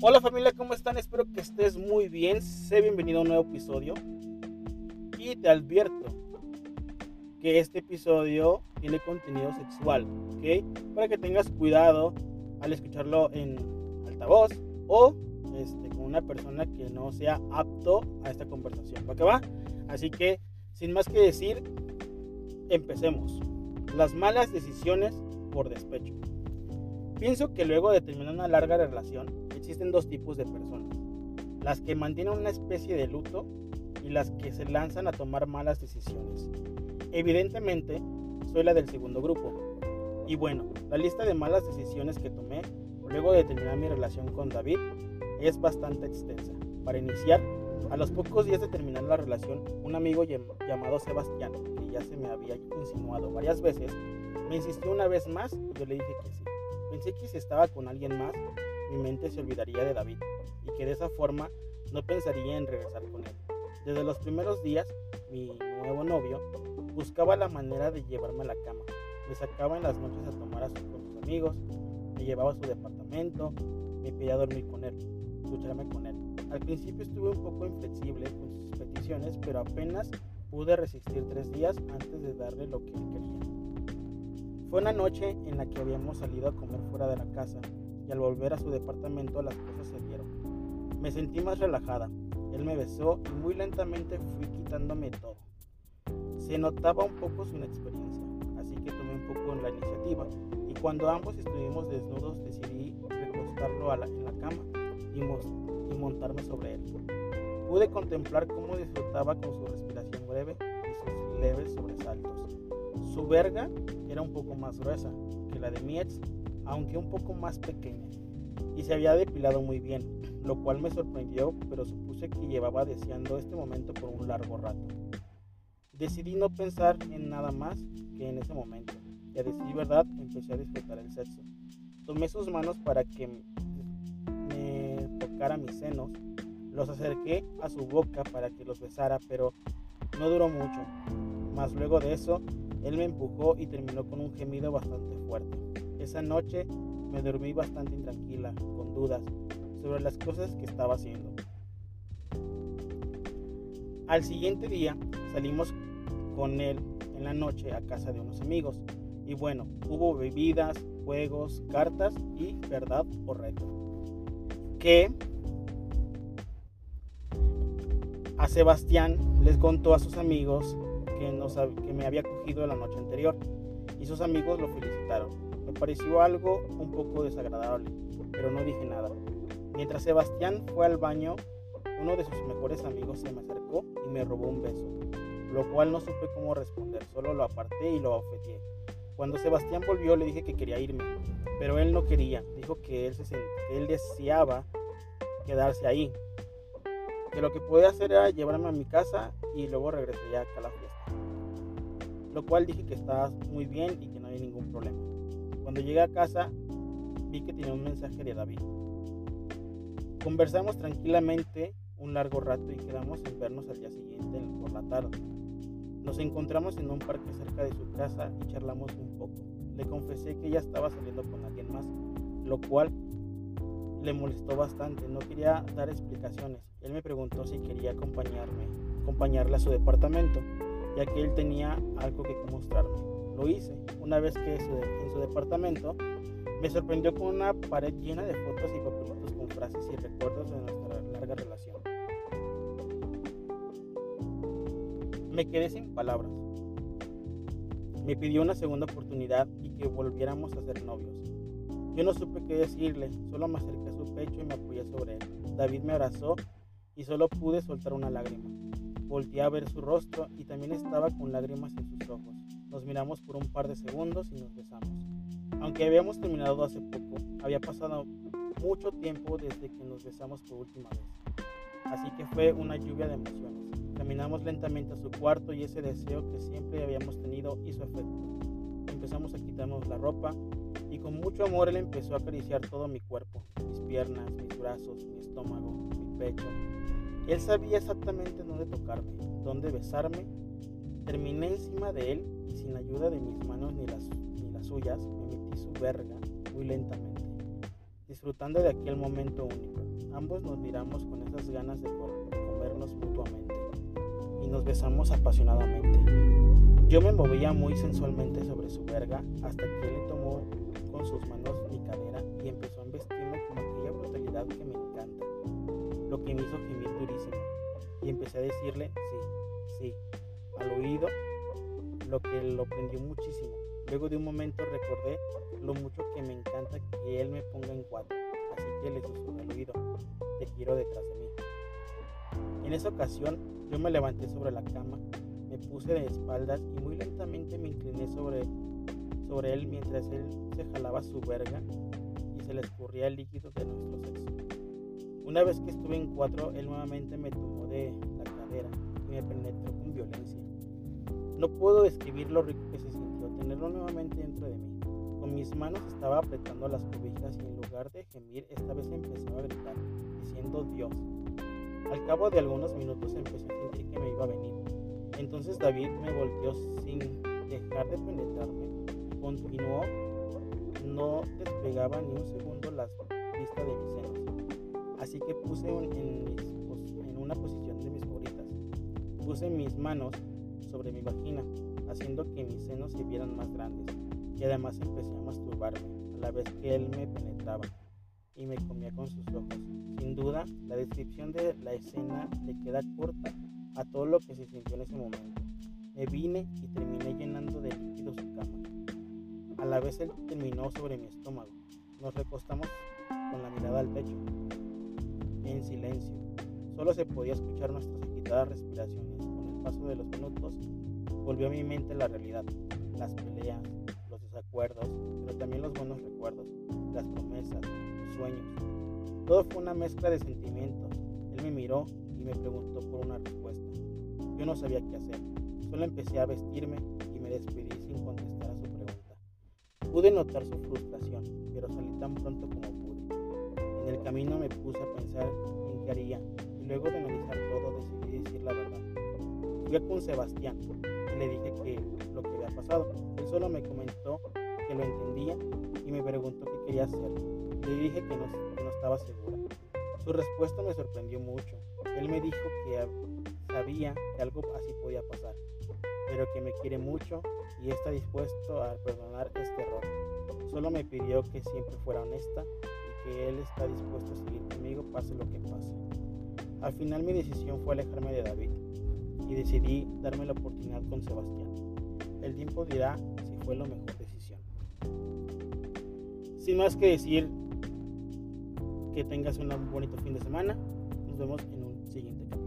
Hola familia, ¿cómo están? Espero que estés muy bien. Sé bienvenido a un nuevo episodio. Y te advierto que este episodio tiene contenido sexual, ¿ok? Para que tengas cuidado al escucharlo en altavoz o con una persona que no sea apto a esta conversación. ¿Va que va? Así que, sin más que decir, empecemos. Las malas decisiones por despecho. Pienso que luego de terminar una larga relación, existen dos tipos de personas: las que mantienen una especie de luto y las que se lanzan a tomar malas decisiones. Evidentemente, soy la del segundo grupo. Y bueno, la lista de malas decisiones que tomé luego de terminar mi relación con David es bastante extensa. Para iniciar, a los pocos días de terminar la relación, un amigo llamado Sebastián, que ya se me había insinuado varias veces, me insistió una vez más y yo le dije que sí. Pensé que si estaba con alguien más, mi mente se olvidaría de David y que de esa forma no pensaría en regresar con él. Desde los primeros días, mi nuevo novio buscaba la manera de llevarme a la cama. Me sacaba en las noches a tomar con sus amigos, me llevaba a su departamento, me pedía dormir con él, ducharme con él. Al principio estuve un poco inflexible con sus peticiones, pero apenas pude resistir 3 días antes de darle lo que él quería. Fue una noche en la que habíamos salido a comer fuera de la casa y al volver a su departamento las cosas se dieron. Me sentí más relajada. Él me besó y muy lentamente fui quitándome todo. Se notaba un poco su inexperiencia, así que tomé un poco la iniciativa y cuando ambos estuvimos desnudos decidí recostarlo en la cama y montarme sobre él. Pude contemplar cómo disfrutaba con su respiración breve y sus leves sobresaltos. Su verga era un poco más gruesa que la de mi ex, aunque un poco más pequeña, y se había depilado muy bien, lo cual me sorprendió, pero supuse que llevaba deseando este momento por un largo rato. Decidí no pensar en nada más que en ese momento, y a decir verdad empecé a disfrutar el sexo. Tomé sus manos para que me tocara mis senos, los acerqué a su boca para que los besara, pero no duró mucho. Mas luego de eso, él me empujó y terminó con un gemido bastante fuerte. Esa noche me dormí bastante intranquila, con dudas sobre las cosas que estaba haciendo. Al siguiente día salimos con él en la noche a casa de unos amigos. Y bueno, hubo bebidas, juegos, cartas y verdad o reto. Que a Sebastián les contó a sus amigos que me había cogido la noche anterior y sus amigos lo felicitaron. Me pareció algo un poco desagradable, pero no dije nada. Mientras Sebastián fue al baño, uno de sus mejores amigos se me acercó y me robó un beso, lo cual no supe cómo responder, solo lo aparté y lo abofeteé. Cuando Sebastián volvió le dije que quería irme, pero él no quería, dijo que él deseaba quedarse ahí, que lo que podía hacer era llevarme a mi casa y luego regresaría acá a la fiesta. Lo cual dije que estaba muy bien y que no había ningún problema. Cuando llegué a casa vi que tenía un mensaje de David. Conversamos tranquilamente un largo rato y quedamos en vernos al día siguiente por la tarde. Nos encontramos en un parque cerca de su casa y charlamos un poco. Le confesé que ella estaba saliendo con alguien más, lo cual le molestó bastante. No quería dar explicaciones. Él me preguntó si quería acompañarle a su departamento, ya que él tenía algo que mostrarme. Lo hice. Una vez que en su departamento, me sorprendió con una pared llena de fotos y papelitos con frases y recuerdos de nuestra larga relación. Me quedé sin palabras. Me pidió una segunda oportunidad y que volviéramos a ser novios. Yo no supe qué decirle, solo me acerqué a su pecho y me apoyé sobre él. David me abrazó y solo pude soltar una lágrima. Volteé a ver su rostro y también estaba con lágrimas en sus ojos. Nos miramos por un par de segundos y nos besamos. Aunque habíamos terminado hace poco, había pasado mucho tiempo desde que nos besamos por última vez. Así que fue una lluvia de emociones. Caminamos lentamente a su cuarto y ese deseo que siempre habíamos tenido hizo efecto. Empezamos a quitarnos la ropa y con mucho amor él empezó a acariciar todo mi cuerpo, mis piernas, mis brazos, mi estómago, mi pecho. Él sabía exactamente dónde tocarme, dónde besarme. Terminé encima de él y sin ayuda de mis manos ni las suyas, me metí su verga muy lentamente, disfrutando de aquel momento único. ambos nos miramos con esas ganas de comernos mutuamente y nos besamos apasionadamente. Yo me movía muy sensualmente sobre su verga hasta que él tomó con sus manos mi cadera y empezó a embestirme con aquella brutalidad que me encanta, lo que me hizo gemir durísimo, y empecé a decirle sí al oído, lo que lo prendió muchísimo. Luego de un momento recordé lo mucho que me encanta que él me ponga en cuatro, así que le susurré al oído: te quiero detrás de mí. En esa ocasión yo me levanté sobre la cama, me puse de espaldas y muy lentamente me incliné sobre él mientras él se jalaba su verga y se le escurría el líquido de nuestro sexo. Una vez que estuve en cuatro, él nuevamente me tomó de la cadera y me penetró con violencia. No puedo describir lo rico que se sintió tenerlo nuevamente dentro de mí. Con mis manos estaba apretando las cobijas y en lugar de gemir, esta vez empezaba a gritar, diciendo Dios. Al cabo de algunos minutos empecé a sentir que me iba a venir. Entonces David me volteó sin dejar de penetrarme. Continuó, no despegaba ni un segundo la vista de mis senos. Así que puse en una posición de mis favoritas. Puse mis manos sobre mi vagina, haciendo que mis senos se vieran más grandes, y además empecé a masturbarme a la vez que él me penetraba y me comía con sus ojos. Sin duda, la descripción de la escena le queda corta a todo lo que se sintió en ese momento. Me vine y terminé llenando de líquido su cama. A la vez él terminó sobre mi estómago. Nos recostamos con la mirada al techo, en silencio. Solo se podía escuchar nuestras agitadas respiraciones. Con el paso de los minutos, volvió a mi mente la realidad, las peleas, los desacuerdos, pero también los buenos recuerdos, las promesas, los sueños. Todo fue una mezcla de sentimientos. Él me miró y me preguntó por una respuesta. Yo no sabía qué hacer. Solo empecé a vestirme y me despedí sin contestar a su pregunta. Pude notar su frustración, pero salí tan pronto como pude. En el camino me puse a pensar en qué haría, y luego de analizar todo decidí decir la verdad. Fui con Sebastián y le dije lo que había pasado. Él solo me comentó que lo entendía y me preguntó qué quería hacer. Le dije que no estaba segura. Su respuesta me sorprendió mucho. Él me dijo que sabía que algo así podía pasar, pero que me quiere mucho y está dispuesto a perdonar este error. Solo me pidió que siempre fuera honesta y que él está dispuesto a seguir conmigo pase lo que pase. Al final mi decisión fue alejarme de David y decidí darme la oportunidad con Sebastián. El tiempo dirá si fue la mejor decisión. Sin más que decir, que tengas un bonito fin de semana. Nos vemos en un siguiente capítulo.